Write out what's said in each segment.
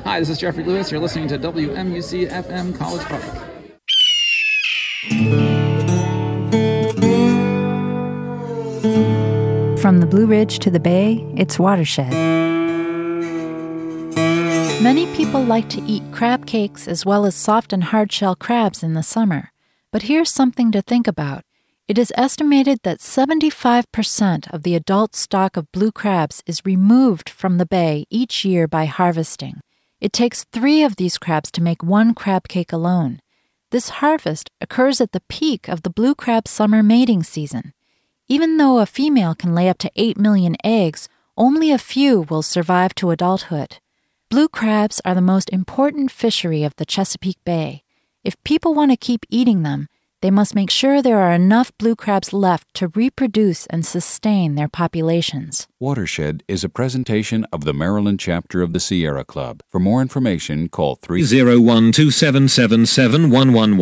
Hi, this is Jeffrey Lewis. You're listening to WMUC FM College Park. From the Blue Ridge to the Bay, it's Watershed. Many people like to eat crab cakes as well as soft and hard-shell crabs in the summer. But here's something to think about. It is estimated that 75% of the adult stock of blue crabs is removed from the bay each year by harvesting. It takes 3 of these crabs to make 1 crab cake alone. This harvest occurs at the peak of the blue crab summer mating season. Even though a female can lay up to 8 million eggs, only a few will survive to adulthood. Blue crabs are the most important fishery of the Chesapeake Bay. If people want to keep eating them, they must make sure there are enough blue crabs left to reproduce and sustain their populations. Watershed is a presentation of the Maryland chapter of the Sierra Club. For more information, call 301-277-7111.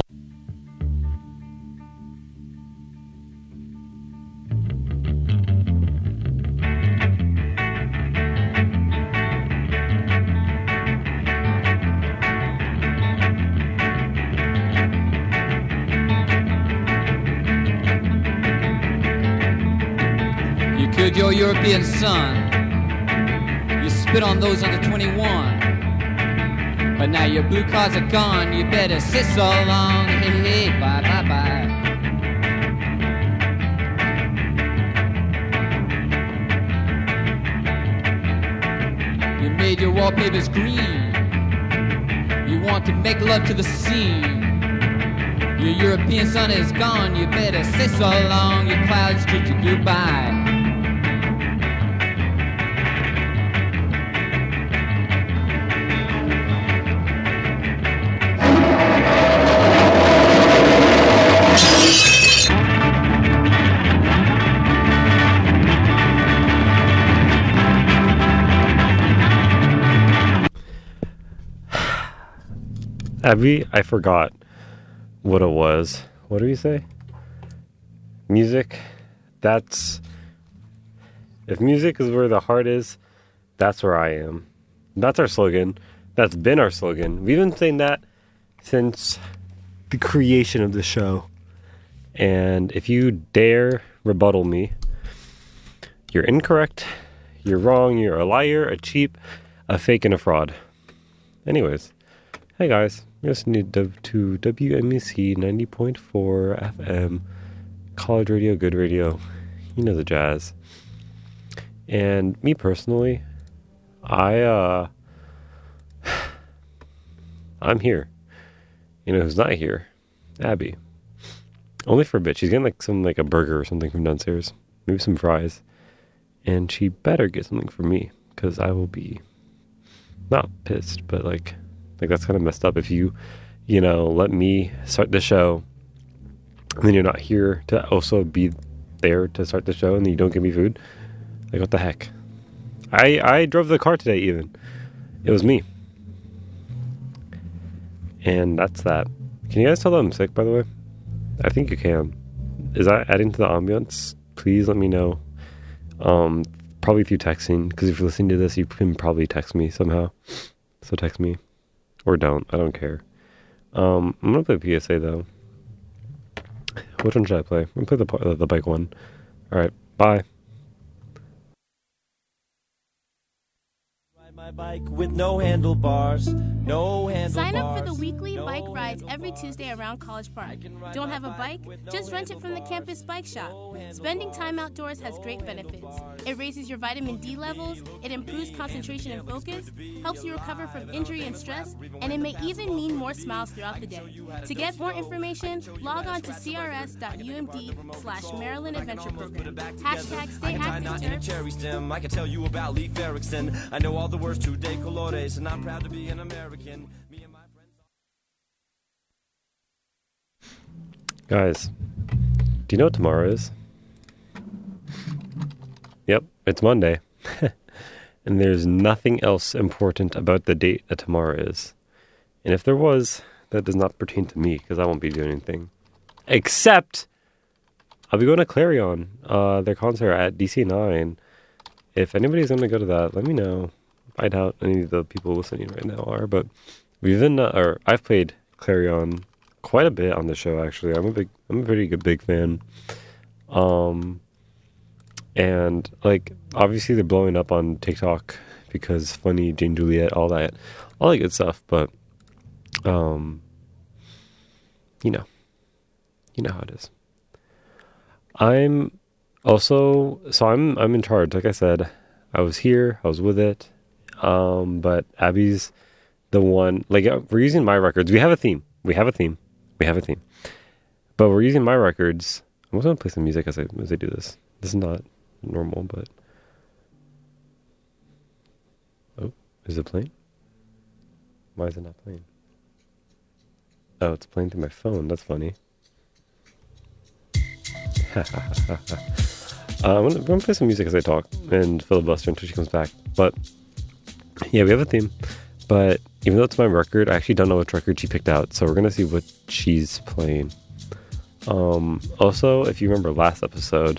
Good, your European son. You spit on those under 21. But now your blue cards are gone. You better sit so long. Hey, hey, bye, bye, bye. You made your wallpapers green. You want to make love to the scene. Your European son is gone. You better sit so long. Your clouds treat you goodbye. Abby, I forgot what it was. What do you say? Music? If music is where the heart is, that's where I am. That's our slogan. That's been our slogan. We've been saying that since the creation of the show. And if you dare rebuttal me, you're incorrect, you're wrong, you're a liar, a cheat, a fake, and a fraud. Anyways, hey guys. You're listening to WMEC 90.4 FM, college radio, good radio, you know the jazz. And me personally, I'm here. You know who's not here? Abby. Only for a bit. She's getting like a burger or something from downstairs, maybe some fries, and she better get something for me because I will be not pissed, but like that's kind of messed up if you let me start the show and then you're not here to also be there to start the show and then you don't give me food. Like, what the heck? I drove the car today even. It was me. And that's that. Can you guys tell that I'm sick, by the way? I think you can. Is that adding to the ambiance? Please let me know. Probably through texting, because if you're listening to this, you can probably text me somehow. So text me. Or don't. I don't care. I'm going to play PSA, though. Which one should I play? I'm going to play the bike one. Alright, bye. My bike with no handlebars. Sign up for the weekly bike rides every Tuesday around College Park. Don't have a bike? Just rent it from the campus bike shop. Spending time outdoors has great benefits. It raises your vitamin D levels, it improves concentration and focus, helps you recover from injury and stress, and it may even mean more smiles throughout the day. To get more information, log on to crs.umd/Maryland Adventure Program. Hashtag stay active. I can tell you about Leif Erikson. I know all the words to De Colores, and I'm proud to be an American. Me and my friends. Guys, do you know what tomorrow is? Yep, it's Monday. And there's nothing else important about the date that tomorrow is. And if there was, that does not pertain to me, because I won't be doing anything. Except, I'll be going to Clarion, their concert at DC9. If anybody's going to go to that, let me know. I doubt any of the people listening right now are, but I've played Clarion quite a bit on the show. Actually, I'm a pretty good big fan. And like obviously they're blowing up on TikTok because funny Jane Juliet, all that good stuff. But you know how it is. I'm in charge. Like I said, I was here, I was with it. But Abby's the one. Like we're using my records. We have a theme. But we're using my records. I'm also gonna play some music as I do this. This is not normal, but is it playing? Why is it not playing? Oh, it's playing through my phone. That's funny. I'm gonna play some music as I talk and filibuster until she comes back. But yeah, we have a theme. But even though it's my record, I actually don't know which record she picked out. So we're gonna see what she's playing. Also, if you remember last episode,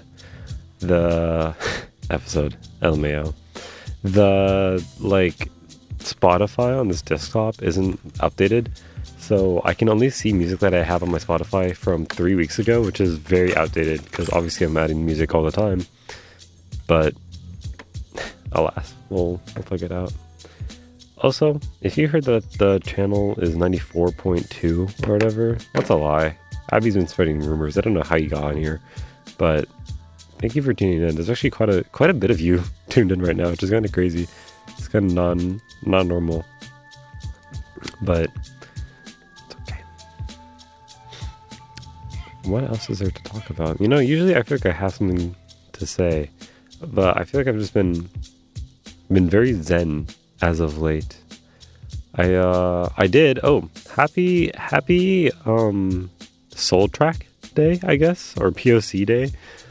LMAO, the like Spotify on this desktop isn't updated, so I can only see music that I have on my Spotify from 3 weeks ago, which is very outdated because obviously I'm adding music all the time. But alas, we'll figure it out. Also, if you heard that the channel is 94.2 or whatever, that's a lie. Abby's been spreading rumors. I don't know how you got on here, but thank you for tuning in. There's actually quite a bit of you tuned in right now, which is kind of crazy. It's kind of non-normal, but it's okay. What else is there to talk about? Usually I feel like I have something to say, but I feel like I've just been very zen as of late. I did. Oh, happy Soul Track Day, I guess, or POC Day.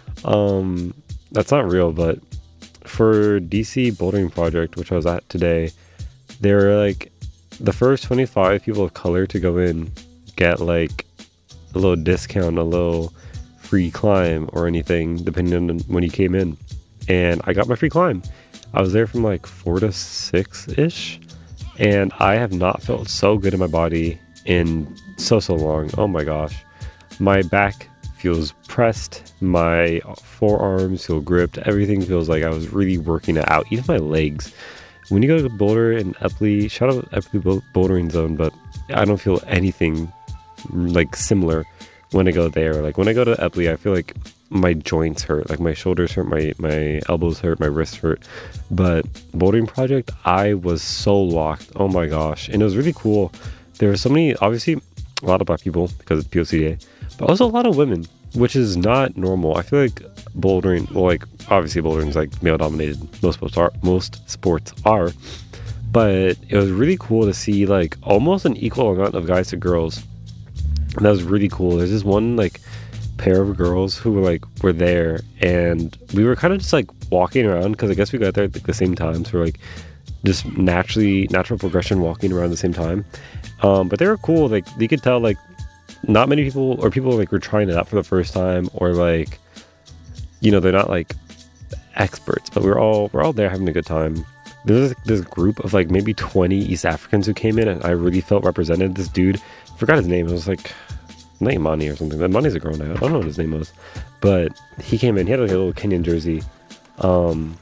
That's not real, but for DC Bouldering Project, which I was at today, they were like the first 25 people of color to go in get like a little discount, a little free climb or anything, depending on when you came in. And I got my free climb. I was there from like 4 to 6-ish, and I have not felt so good in my body in so long. Oh my gosh. My back feels pressed, my forearms feel gripped, everything feels like I was really working it out, even my legs. When you go to Boulder and Epley, shout out Epley Bouldering Zone, but I don't feel anything like similar when I go there. Like when I go to Epley, I feel like my joints hurt, like my shoulders hurt, my elbows hurt, my wrists hurt. But Bouldering Project, I was so locked. Oh my gosh. And it was really cool. There were so many, obviously a lot of black people because it's POC Day, but also a lot of women, which is not normal. I feel like bouldering, well, like obviously bouldering is like male dominated. Most sports are, but it was really cool to see like almost an equal amount of guys to girls. And that was really cool. There's this one like pair of girls who were there, and we were kind of just like walking around because I guess we got there at like, the same time, so we're like just natural progression walking around the same time. But they were cool. Like you could tell like not many people like were trying it out for the first time, or like they're not like experts, but we're all there having a good time. There's this group of like maybe 20 East Africans who came in, and I really felt represented. This dude, I forgot his name. It was like not Imani or something. Imani's a girl now. I don't know what his name was, but he came in. He had like a little Kenyan jersey, and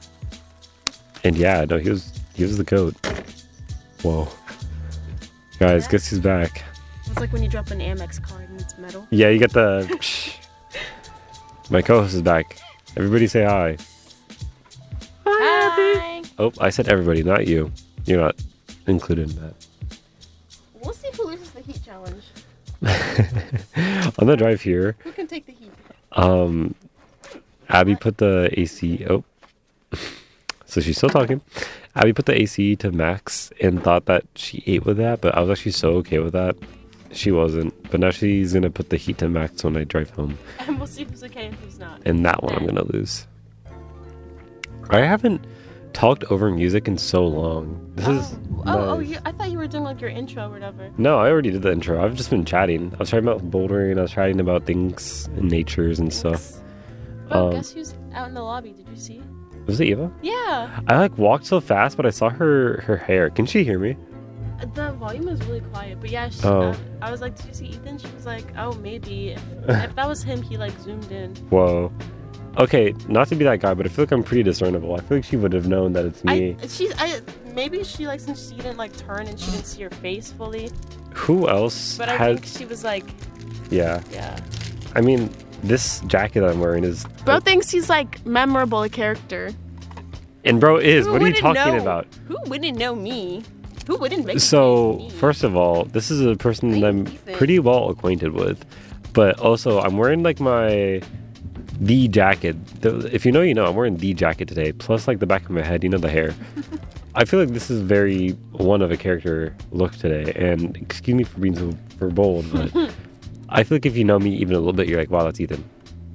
yeah, no, he was the goat. Whoa, guys, guess who's back? It's like when you drop an Amex card and it's metal. Yeah, you get the. My co-host is back. Everybody say hi. Hi. Oh, I said everybody, not you. You're not included in that. We'll see who loses the heat challenge. On the drive here, Who can take the heat? Abby put the AC. Oh, so she's still talking. Abby put the AC to max and thought that she ate with that, but I was actually so okay with that. She wasn't, but now she's gonna put the heat to max when I drive home. And we'll see who's okay and who's not. And that one I'm gonna lose. I haven't talked over music in so long. This is nice. I thought you were doing like your intro or whatever. No, I already did the intro. I've just been chatting. I was talking about bouldering. I was chatting about things and natures and stuff. Oh, guess who's out in the lobby? Did you see? Was it Eva? Yeah. I like walked so fast, but I saw her hair. Can she hear me? The volume is really quiet, but yeah, I was like, did you see Ethan? She was like, oh, maybe. If that was him, he like zoomed in. Whoa. Okay, not to be that guy, but I feel like I'm pretty discernible. I feel like she would have known that it's me. Maybe she like, since she didn't like turn and she didn't see her face fully. Who else? But I think she was like, yeah. Yeah. I mean, this jacket I'm wearing is. Bro thinks he's like memorable character. And bro is. What are you talking about? Who wouldn't know me? Who wouldn't make So, first of all, this is a person that I'm pretty well acquainted with. But also, I'm wearing like the jacket. If you know, you know. I'm wearing the jacket today. Plus, like the back of my head, you know, the hair. I feel like this is very one of a character look today. And excuse me for being so bold, but I feel like if you know me even a little bit, you're like, wow, that's Ethan.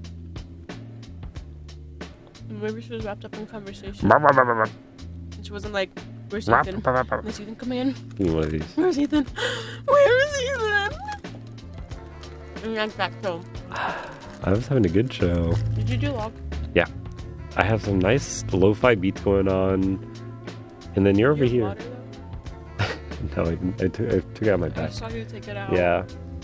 Maybe she was wrapped up in conversation. And she wasn't like, where's Ethan? Where's Ethan? Come in. Give me one of these. Where's Ethan? Where is Ethan? And like back home. I was having a good show. Did you do log? Yeah. I have some nice lo-fi beats going on. And then you're over here. Water, No, I took it out of my I bag. saw you take it out. Yeah.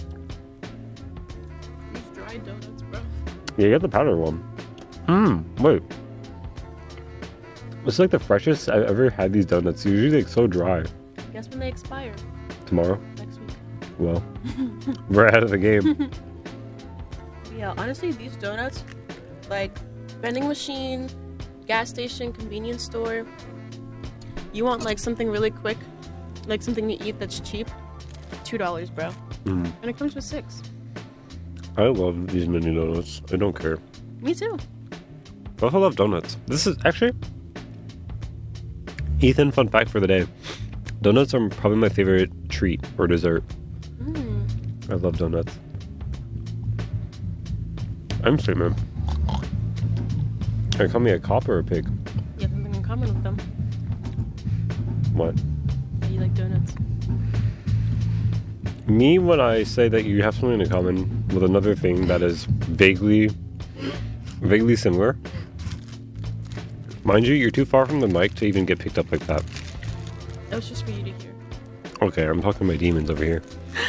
These dry donuts, bro. Yeah, you got the powder one. Wait. It's like the freshest I've ever had these donuts. They're usually like so dry. Guess when they expire? Tomorrow? Next week. Well, we're ahead of the game. Yeah, honestly, these donuts, like vending machine, gas station, convenience store. You want like something really quick, like something to eat that's cheap? $2, bro. And it comes with 6. I love these mini donuts. I don't care. Me too. I also love donuts. This is actually Ethan, fun fact for the day. Donuts are probably my favorite treat or dessert. I love donuts. I'm straight, man. Can you call me a cop or a pig? You have something in common with them. What? That you like donuts. Me, when I say that you have something in common with another thing that is vaguely similar. Mind you, you're too far from the mic to even get picked up like that. That was just for you to hear. Okay, I'm talking to my demons over here.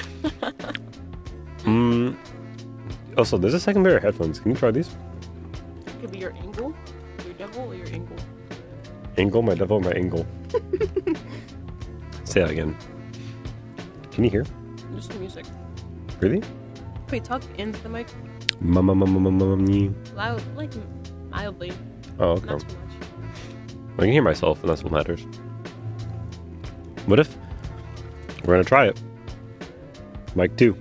Also, there's a second pair of headphones. Can you try these? Could be your angle, your devil, or your angle. Angle, my devil, my angle. Say that again. Can you hear? Just the music. Really? Wait, talk into the mic. Loud, like mildly. Oh, okay. Not too much. I can hear myself, and that's what matters. What if we're gonna try it? Mic 2.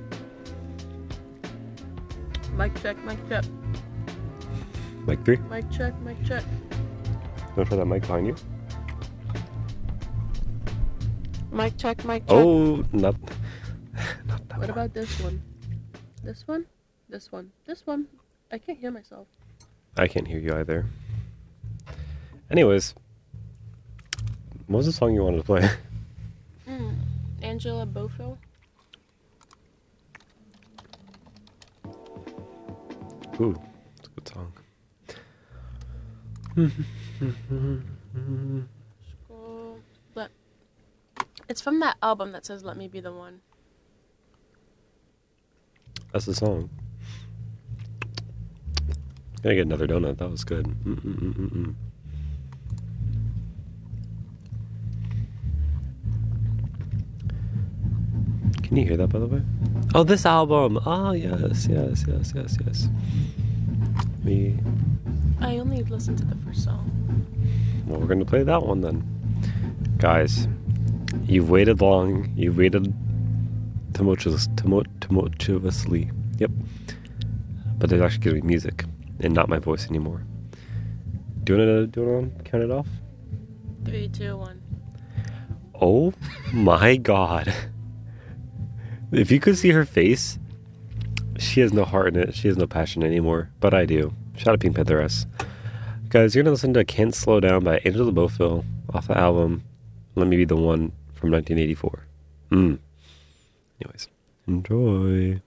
Mic check, mic check. Mic 3. Mic check, mic check. Don't try that mic behind you. Mic check, mic check. Oh, not that What one. about this one? This one? This one? This one? I can't hear myself. I can't hear you either. Anyways, what was the song you wanted to play? Angela Bofill. Ooh, it's a good song. Scroll. It's from that album that says "Let Me Be the One." That's the song. Gonna get another donut. That was good. Can you hear that, by the way? Oh, this album. Oh, yes. Me. I only listened to the first song. Well, we're gonna play that one then. Guys, you've waited long. You've waited tumultuously. Yep. But there's actually gonna be music and not my voice anymore. Do you wanna count it off? 3, 2, 1. Oh my god. If you could see her face, she has no heart in it. She has no passion anymore. But I do. Shout out Pink Panther S. Guys, you're gonna listen to Can't Slow Down by Angela Bofill off the album Let Me Be the One from 1984. Anyways, enjoy.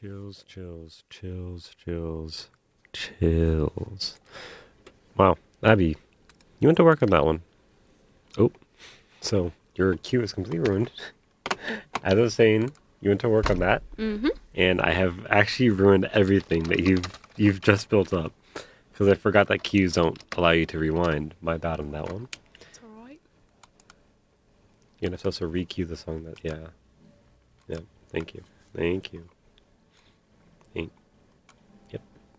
Chills, chills, chills, chills, chills. Wow, Abby, you went to work on that one. Oh, so your cue is completely ruined. As I was saying, you went to work on that, and I have actually ruined everything that you've just built up because I forgot that cues don't allow you to rewind. My bad on that one. It's alright. You're gonna supposed to re-cue the song that, yeah. Thank you. Yep.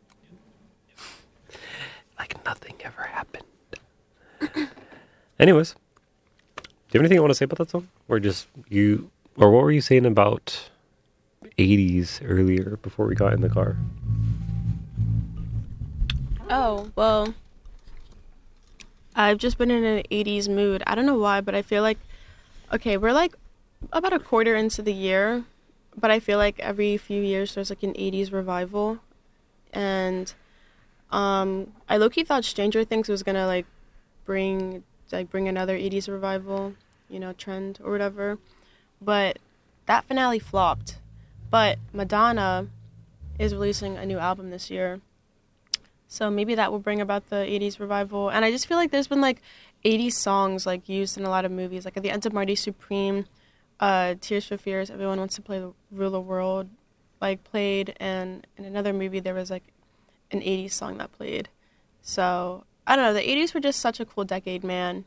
Like nothing ever happened. Anyways, do you have anything you want to say about that song? Or what were you saying about 80s earlier before we got in the car? Oh, well, I've just been in an 80s mood. I don't know why, but I feel like, okay, we're like about a quarter into the year, but I feel like every few years there's like an 80s revival. And I low-key thought Stranger Things was gonna like bring another 80s revival, trend or whatever. But that finale flopped. But Madonna is releasing a new album this year. So maybe that will bring about the 80s revival. And I just feel like there's been like 80s songs like used in a lot of movies. Like at the end of Marty Supreme, Tears for Fears, Everyone Wants to Rule the World, like played. And in another movie there was like an 80s song that played. So I don't know, the 80s were just such a cool decade, man.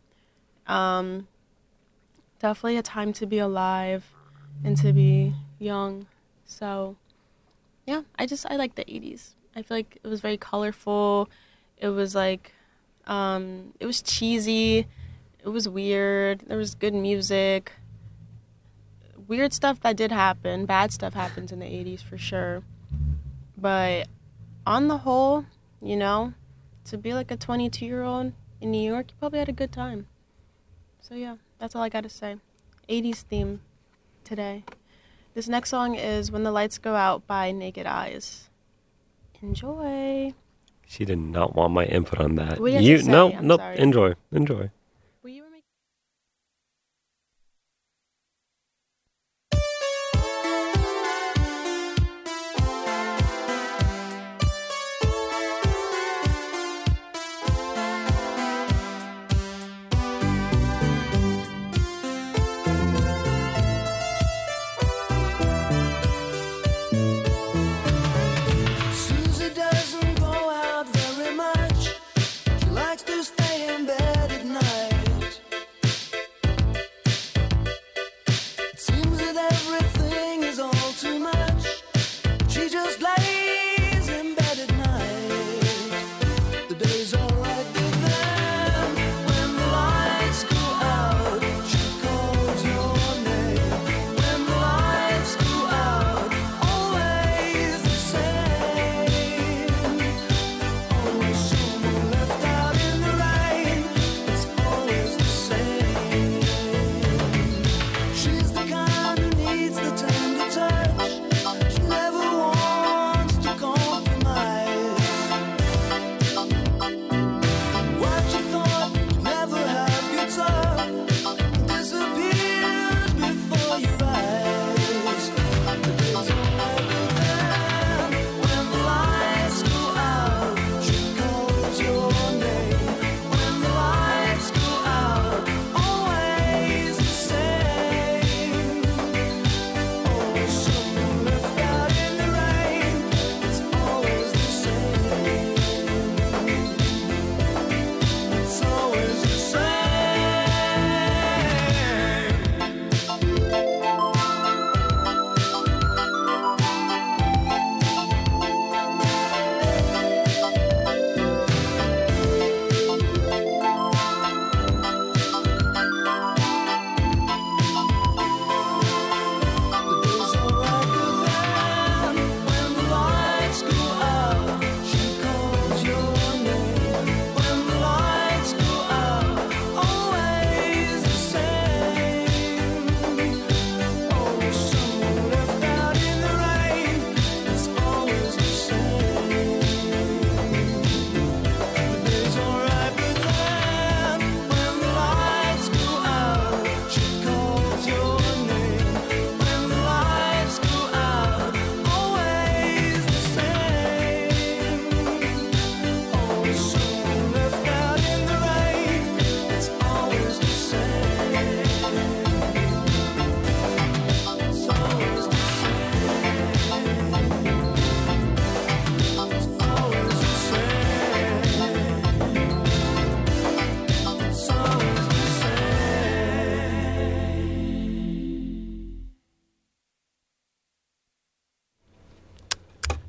Definitely a time to be alive and to be young. So yeah, I like the 80s. I feel like it was very colorful. It was like, it was cheesy. It was weird. There was good music. Weird stuff that did happen. Bad stuff happens in the 80s for sure. But on the whole, to be like a 22-year-old in New York, you probably had a good time. So yeah, that's all I got to say. 80s theme today. This next song is When the Lights Go Out by Naked Eyes. Enjoy. She did not want my input on that. What do you have to say? Nope. Sorry. Enjoy. Well, you were making... Susie doesn't go out very much. She likes to stay in bed at night.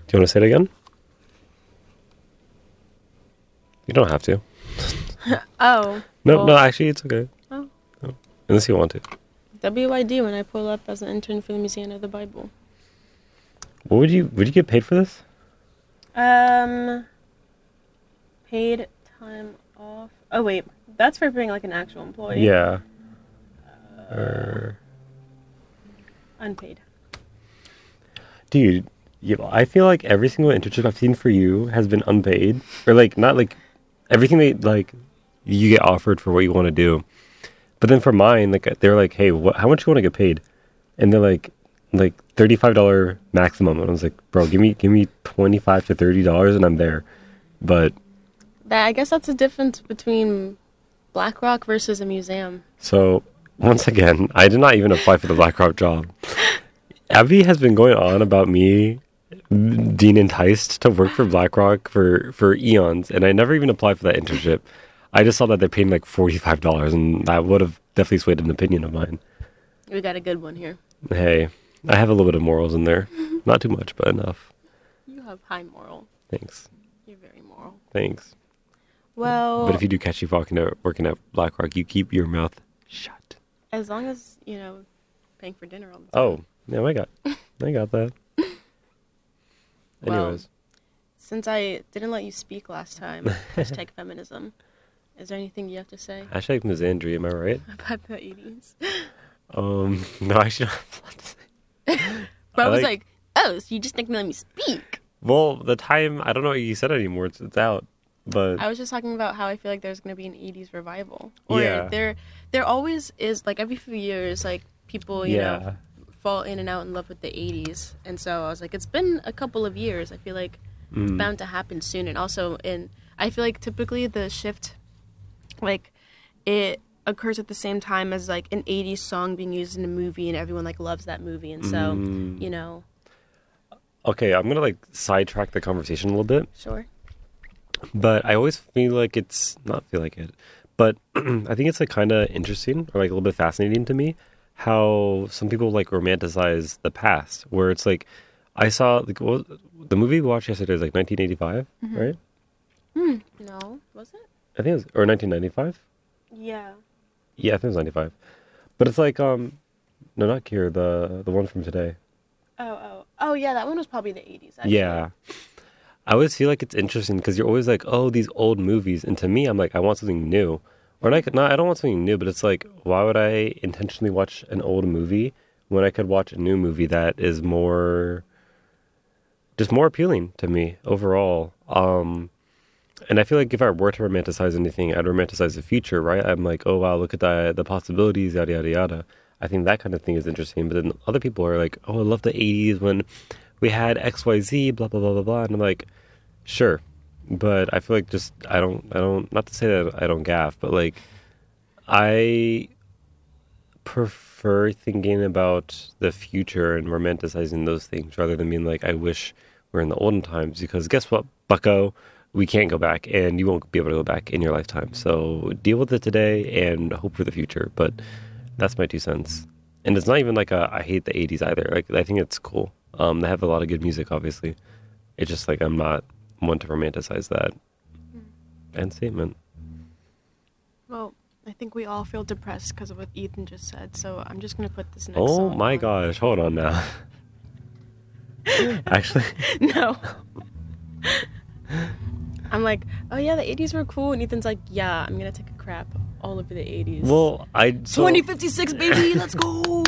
you want to say it again? You don't have to. Oh. No, actually, it's okay. Oh. No. Unless you want to. WID when I pull up as an intern for the Museum of the Bible. What would you get paid for this? Paid time off. Oh wait, that's for being like an actual employee. Yeah. Unpaid. Dude, I feel like every single internship I've seen for you has been unpaid, or like not like everything they like you get offered for what you want to do. But then for mine, like they're like, hey, how much you want to get paid? And they're like $35 maximum. And I was like, bro, give me $25 to $30 and I'm there. But I guess that's the difference between BlackRock versus a museum. So once again, I did not even apply for the BlackRock job. Abby has been going on about me being enticed to work for BlackRock for eons, and I never even applied for that internship. I just saw that they're paying like $45, and that would have definitely swayed an opinion of mine. We got a good one here. Hey, I have a little bit of morals in there. Not too much, but enough. You have high moral. Thanks. You're very moral. Thanks. Well... But if you do catch you working at BlackRock, you keep your mouth shut. As long as, paying for dinner all the time. Oh, yeah, I got that. Well, Anyways. Since I didn't let you speak last time, hashtag feminism, is there anything you have to say? Hashtag misandry, am I right? About the 80s? No, I actually don't have a lot to say. But I was like, oh, so you just didn't let me speak. Well, the time, I don't know what you said anymore. It's out. But I was just talking about how I feel like there's going to be an 80s revival. Or yeah. There always is, like, every few years, like, people, you know, fall in and out in love with the 80s. And so I was like, it's been a couple of years. I feel like it's bound to happen soon. And also, I feel like typically the shift, like, it occurs at the same time as, like, an 80s song being used in a movie and everyone, like, loves that movie. And so, you know. Okay, I'm going to, like, sidetrack the conversation a little bit. Sure. But I always feel like but I think it's like kind of interesting or like a little bit fascinating to me how some people like romanticize the past, where it's like I saw like the movie we watched yesterday is like 1985, right? No, was it? I think it was, or 1995. Yeah. Yeah, I think it was 95. But it's like no, not Kier, the one from today. Oh yeah, that one was probably the 80s. Actually. Yeah. I always feel like it's interesting because you're always like, oh, these old movies. And to me, I'm like, I want something new. Or I don't want something new, but it's like, why would I intentionally watch an old movie when I could watch a new movie that is just more appealing to me overall? And I feel like if I were to romanticize anything, I'd romanticize the future, right? I'm like, oh, wow, look at the possibilities, yada, yada, yada. I think that kind of thing is interesting. But then other people are like, oh, I love the 80s when we had XYZ, blah, blah, blah, blah, blah. And I'm like, sure. But I feel like just, I don't, not to say that I don't gaff, but like, I prefer thinking about the future and romanticizing those things rather than being like, I wish we're in the olden times, because guess what, bucko? We can't go back, and you won't be able to go back in your lifetime. So deal with it today and hope for the future. But that's my 2 cents. And it's not even like I hate the 80s either. Like, I think it's cool. They have a lot of good music, obviously. It's just like I'm not one to romanticize that. End statement. Well, I think we all feel depressed because of what Ethan just said, so I'm just going to put this next Oh song my on. gosh, hold on now. Actually. No. I'm like, oh yeah, the 80s were cool, and Ethan's like, yeah, I'm going to take a crap all over the 80s. Well, 2056, baby, let's go!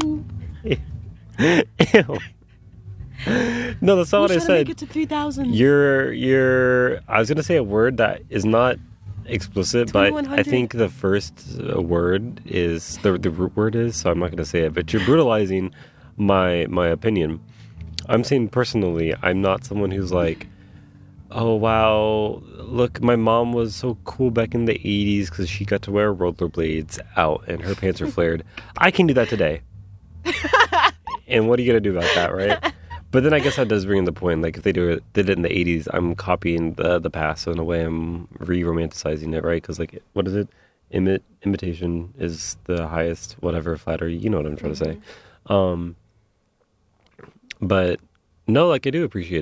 Ew. No, that's not what I said. Make it to 3,000. I was gonna say a word that is not explicit, but I think the first word is the root word is, so I'm not gonna say it. But you're brutalizing my opinion. I'm saying personally, I'm not someone who's like, oh wow, look, my mom was so cool back in the 80s because she got to wear rollerblades out and her pants are flared. I can do that today. And what are you gonna do about that, right? But then I guess that does bring in the point, like if they did it in the 80s, I'm copying the past, so in a way I'm re-romanticizing it, right? Because like, what is it? Imitation is the highest whatever flattery. You know what I'm trying to say. But no, like I do appreciate it.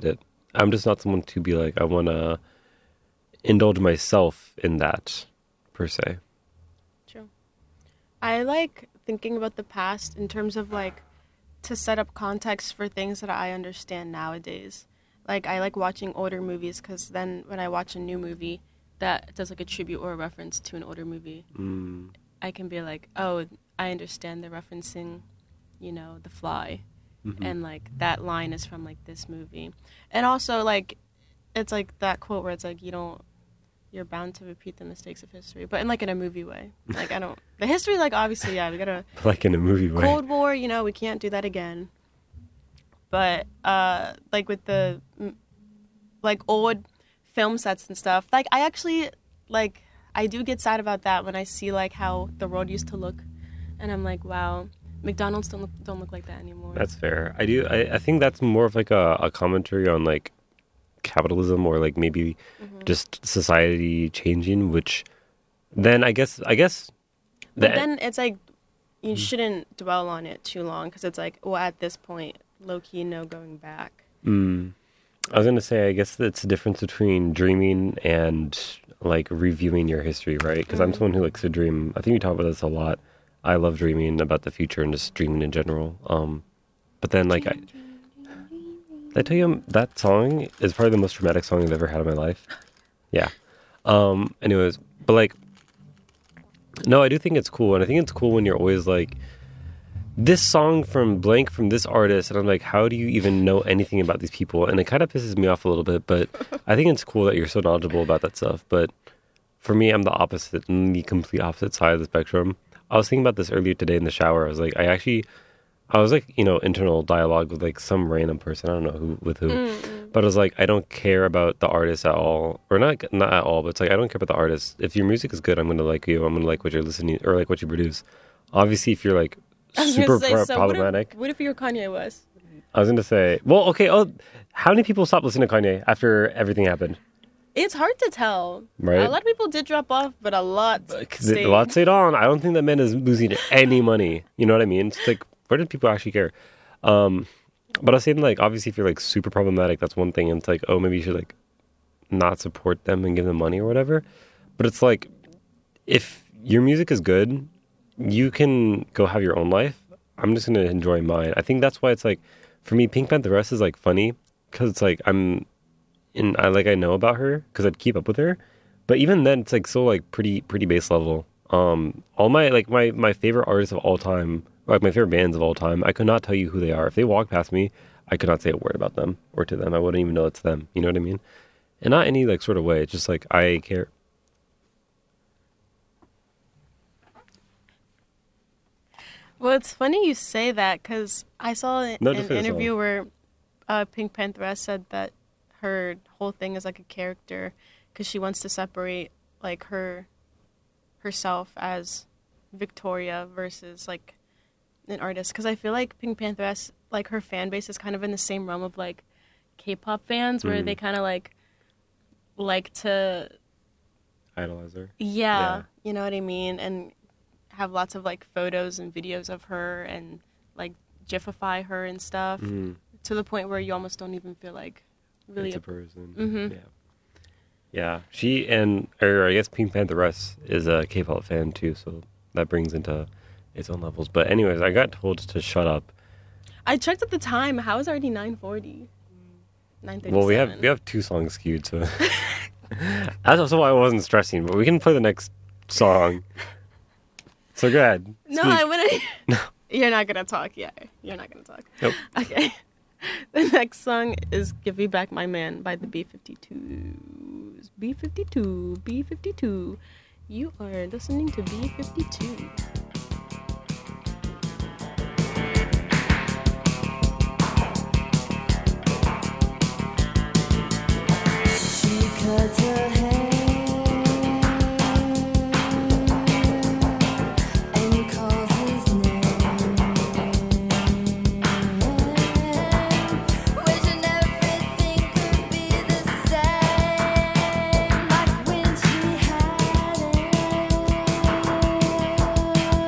I'm just not someone to be like, I want to indulge myself in that, per se. True. I like thinking about the past in terms of like to set up context for things that I understand nowadays. Like I like watching older movies because then when I watch a new movie that does like a tribute or a reference to an older movie, I can be like, oh, I understand they're referencing, you know, The Fly. And like that line is from like this movie. And also like it's like that quote where it's like you're bound to repeat the mistakes of history, but in like in a movie way. Like the history, like obviously, yeah, we gotta like in a movie way. Cold War, you know, we can't do that again. But like with the like old film sets and stuff, like I actually like I do get sad about that when I see like how the world used to look, and I'm like, wow, McDonald's don't look like that anymore. That's fair. I think that's more of like a commentary on like capitalism or like maybe just society changing, which then I guess but then it's like you shouldn't dwell on it too long because it's like, well, at this point, low-key no going back. I was gonna say, I guess that's the difference between dreaming and like reviewing your history, right? Because I'm someone who likes to dream. I think we talk about this a lot. I love dreaming about the future and just dreaming in general. But then like did I tell you that song is probably the most dramatic song I've ever had in my life. Yeah. Anyways, but like, no, I do think it's cool. And I think it's cool when you're always like, this song from blank from this artist. And I'm like, how do you even know anything about these people? And it kind of pisses me off a little bit, but I think it's cool that you're so knowledgeable about that stuff. But for me, I'm the opposite, the complete opposite side of the spectrum. I was thinking about this earlier today in the shower. I was like, internal dialogue with like some random person. I don't know with who. But I was like, I don't care about the artist at all. Or not at all, but it's like, I don't care about the artist. If your music is good, I'm going to like you. I'm going to like what you're listening or like what you produce. Obviously, if you're like super problematic. What if you're Kanye West? I was going to say, well, okay. Oh, how many people stopped listening to Kanye after everything happened? It's hard to tell. Right? A lot of people did drop off, but a lot stayed. A lot stayed on. I don't think that man is losing any money. You know what I mean? It's like, where did people actually care? But I was saying, like, obviously, if you're, like, super problematic, that's one thing. And it's like, oh, maybe you should, like, not support them and give them money or whatever. But it's like, if your music is good, you can go have your own life. I'm just going to enjoy mine. I think that's why it's, like, for me, Pink Pantheress is, like, funny. Because it's, like, I know about her because I'd keep up with her. But even then, it's, like, so, like, pretty base level. All my, like, my favorite artists of all time, like my favorite bands of all time, I could not tell you who they are. If they walked past me, I could not say a word about them or to them. I wouldn't even know it's them. You know what I mean? And not any like sort of way. It's just like I care. Well, it's funny you say that because I saw an interview where Pink Pantheress said that her whole thing is like a character because she wants to separate like herself as Victoria versus like an artist, because I feel like Pink Pantheress, like her fan base is kind of in the same realm of like K-pop fans where they kind of like to idolize her. Yeah, you know what I mean, and have lots of like photos and videos of her and like gifify her and stuff to the point where you almost don't even feel like really it's a person. Yeah. She or I guess Pink Pantheress is a K-pop fan too, so that brings into its own levels. But anyways, I got told to shut up. I checked at the time. How is it already 9:40? 9:37. Well, we have two songs queued, so that's also why I wasn't stressing. But we can play the next song. So go ahead. No, I want to. No, you're not gonna talk. Yeah, you're not gonna talk. Nope. Okay. The next song is "Give Me Back My Man" by the B-52s. B-52. You are listening to B-52. Cut her hair and calls his name, wishing everything could be the same, like when she had it.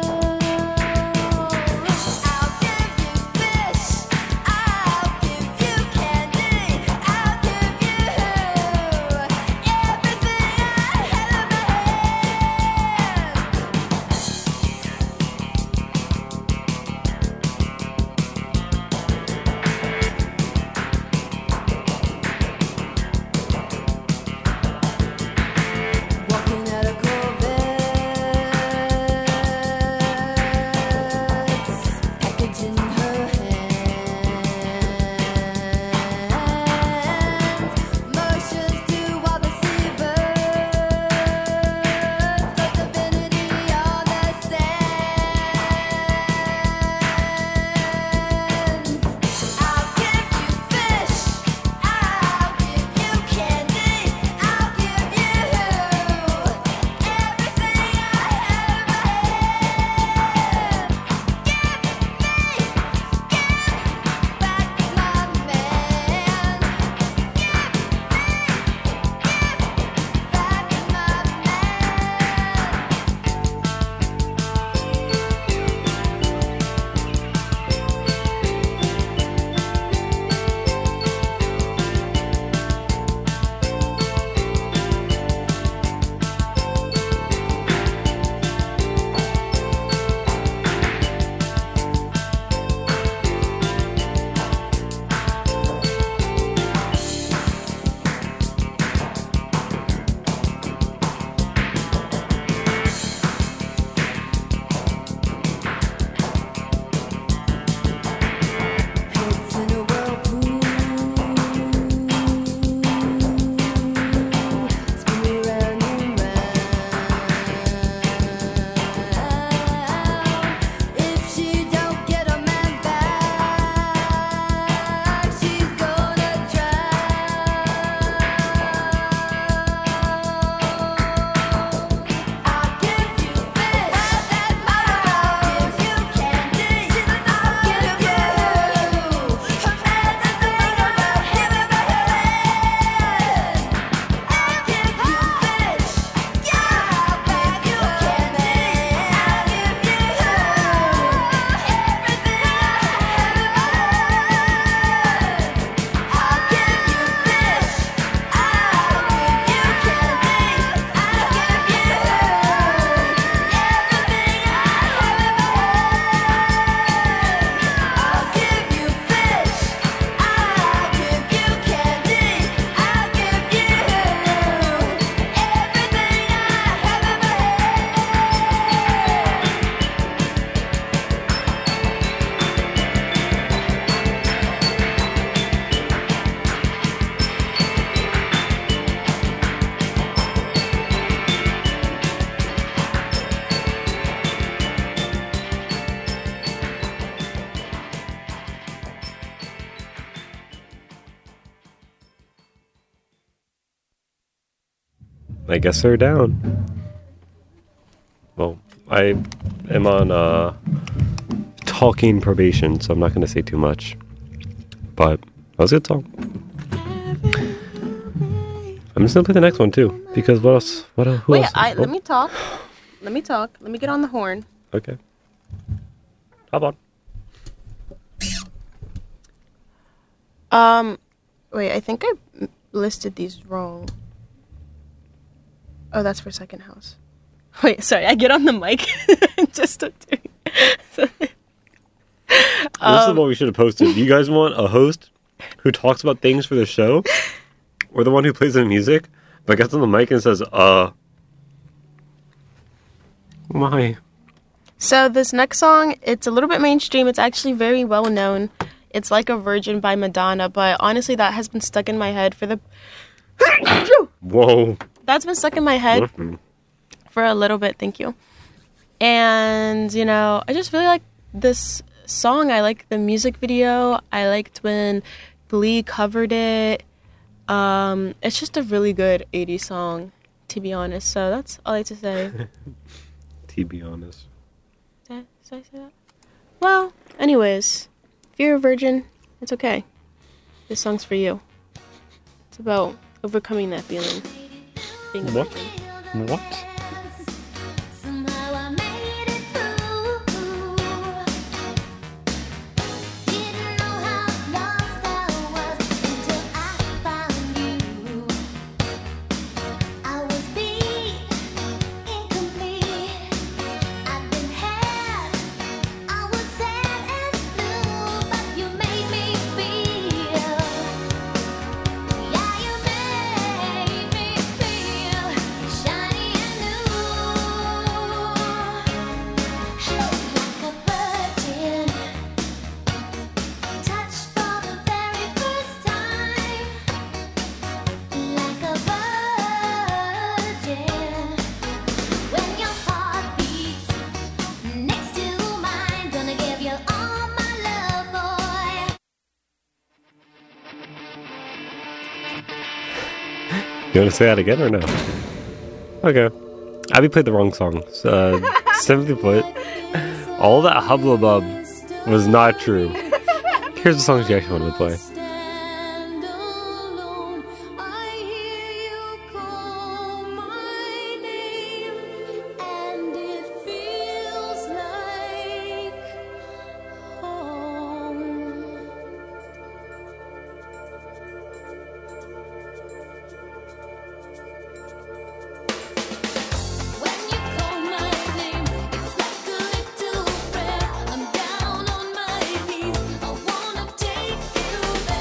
I guess they're down. Well, I am on talking probation, so I'm not going to say too much. But that was a good song. I'm just going to play the next one too, because what else? Who Wait, else? let me talk. Let me talk. Let me get on the horn. Okay. Hop on. Wait, I think I listed these wrong. Oh, that's for Second House. Wait, sorry, I get on the mic. Just to do. This is what we should have posted. Do you guys want a host who talks about things for the show? Or the one who plays the music, but gets on the mic and says, why? So this next song, it's a little bit mainstream. It's actually very well known. It's Like a Virgin by Madonna, but honestly, that has been stuck in my head for the... Whoa. That's been stuck in my head for a little bit, thank you. And, you know, I just really like this song. I like the music video. I liked when Glee covered it. It's just a really good 80s song, to be honest. So that's all I have to say. To be honest. Did I say that? Well, anyways, if you're a virgin, it's okay. This song's for you. It's about overcoming that feeling. Being a What? virgin. What? Somehow I made it through. Didn't know how lost I was until I found you. I was beat, incomplete. I've been had. I was sad and blue, but you made me feel. Yeah, you made me feel shiny and new, like a virgin, touched for the very first time, like a virgin. When your heart beats next to mine, gonna give you all my love, boy. You want to say that again or no? Okay. Abby played the wrong song. Simply put, all that hubbub was not true. Here's the song she actually wanted to play. Stand alone, I hear you call my name, and it feels like home. When you call my name, it's like a little prayer. I'm down on my knees. I wanna take you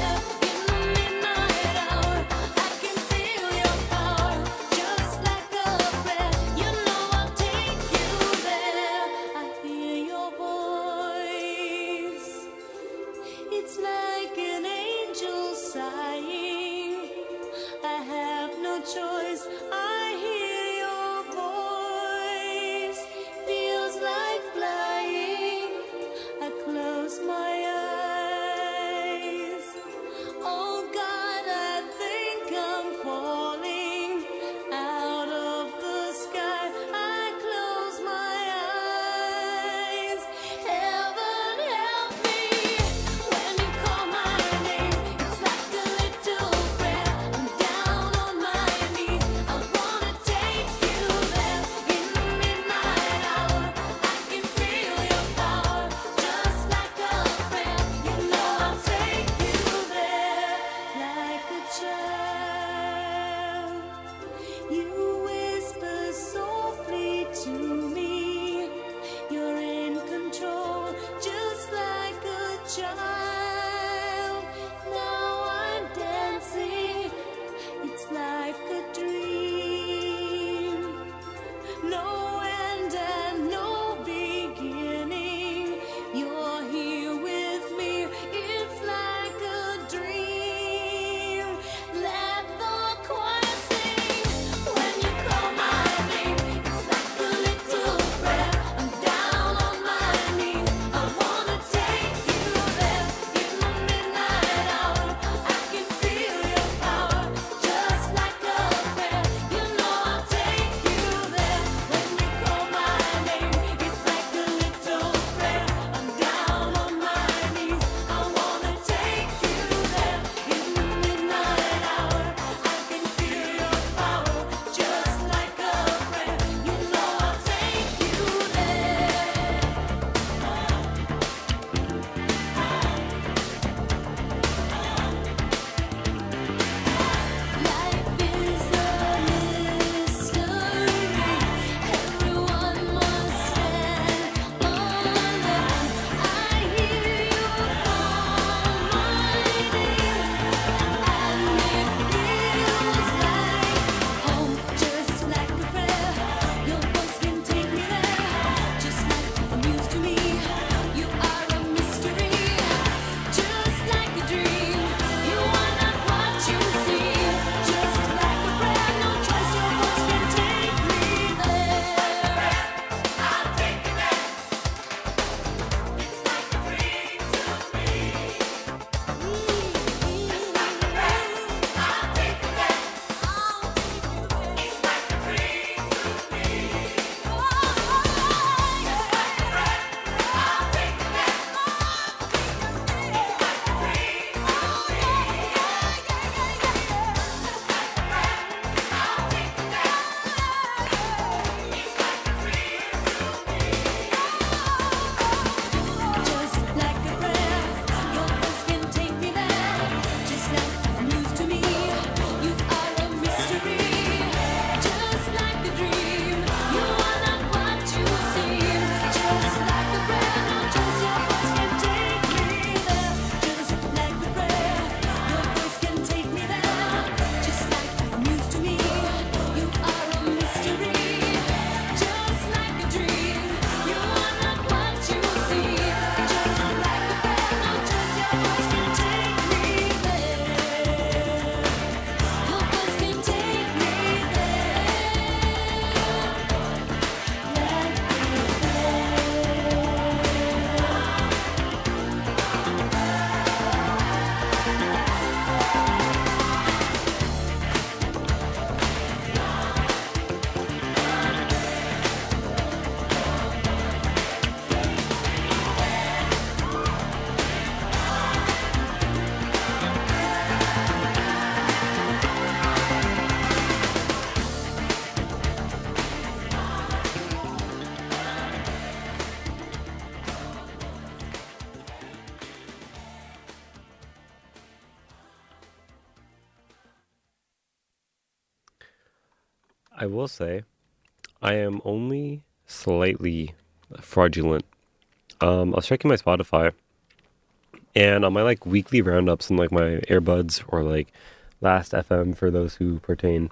I will say, I am only slightly fraudulent. I was checking my Spotify, and on my like weekly roundups and like my earbuds or like Last FM for those who pertain,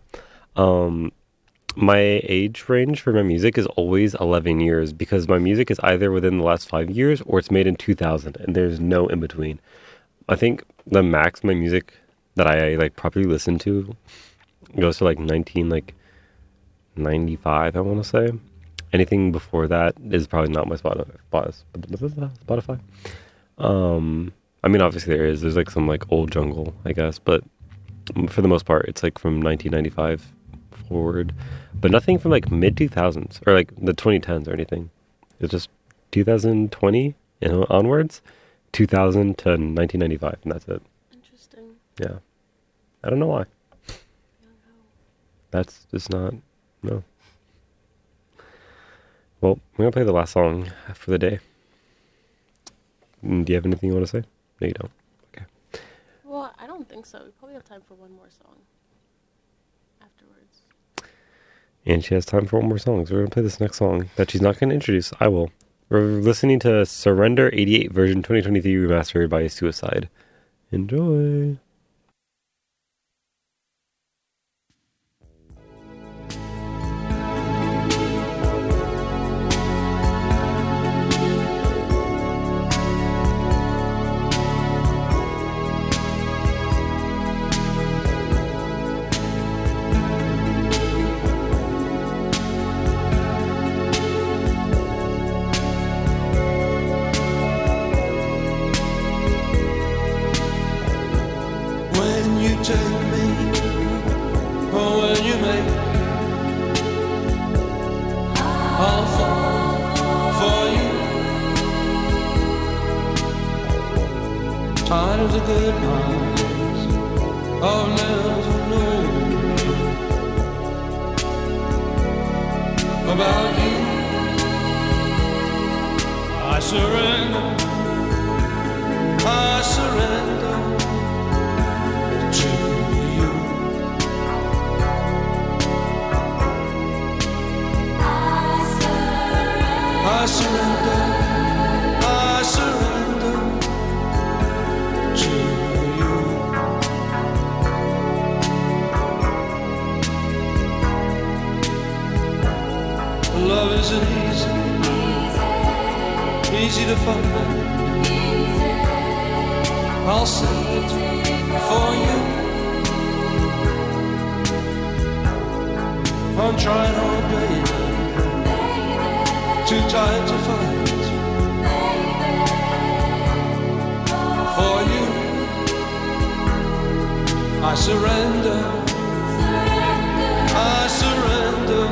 my age range for my music is always 11 years because my music is either within the last 5 years or it's made in 2000, and there's no in between. I think the max my music that I like properly listen to goes to like 1995, I want to say. Anything before that is probably not my Spotify. I mean, obviously there's like some like old jungle, I guess, but for the most part, it's like from 1995 forward, but nothing from like mid 2000s or like the 2010s or anything. It's just 2020 and onwards, 2000 to 1995, and that's it. Interesting. Yeah, I don't know why. That's just not no. Well, we're gonna play the last song for the day. Do you have anything you want to say? No, you don't. Okay. Well, I don't think so. We probably have time for one more song afterwards. And she has time for one more song, so we're gonna play this next song that she's not gonna introduce. I will. We're listening to Surrender 88 version 2023 remastered by Suicide. Enjoy. Love isn't easy to find. I'll send it for you. I'm trying hard, baby, too tired to fight for you. I surrender. I surrender.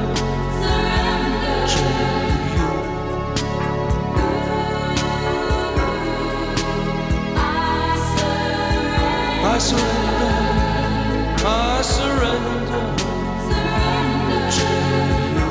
I surrender, I surrender, to you.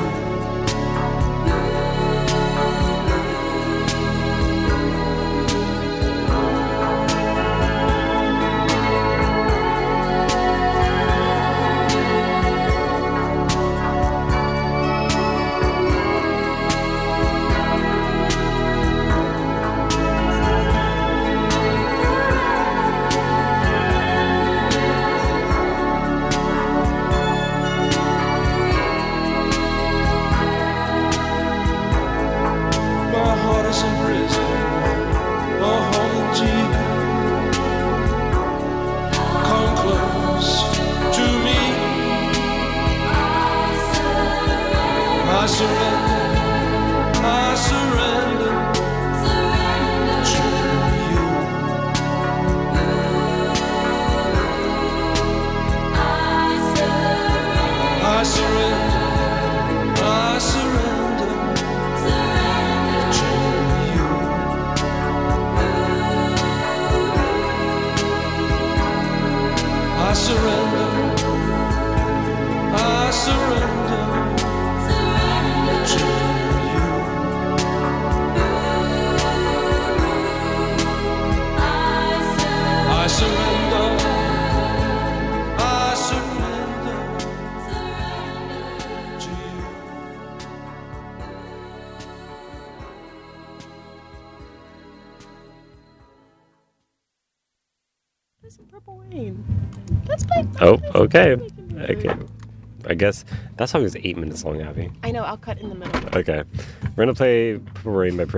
Purple Rain. Let's play. Oh, okay. Okay. I guess that song is 8 minutes long, Abby. I know, I'll cut in the middle. Okay. We're going to play Purple Rain by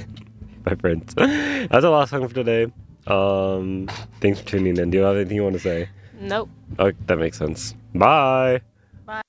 Prince. That's the last song for today. Thanks for tuning in. Do you have anything you want to say? Nope. Oh, that makes sense. Bye. Bye.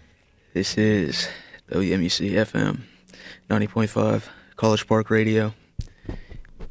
This is WMUC FM 90.5 College Park Radio.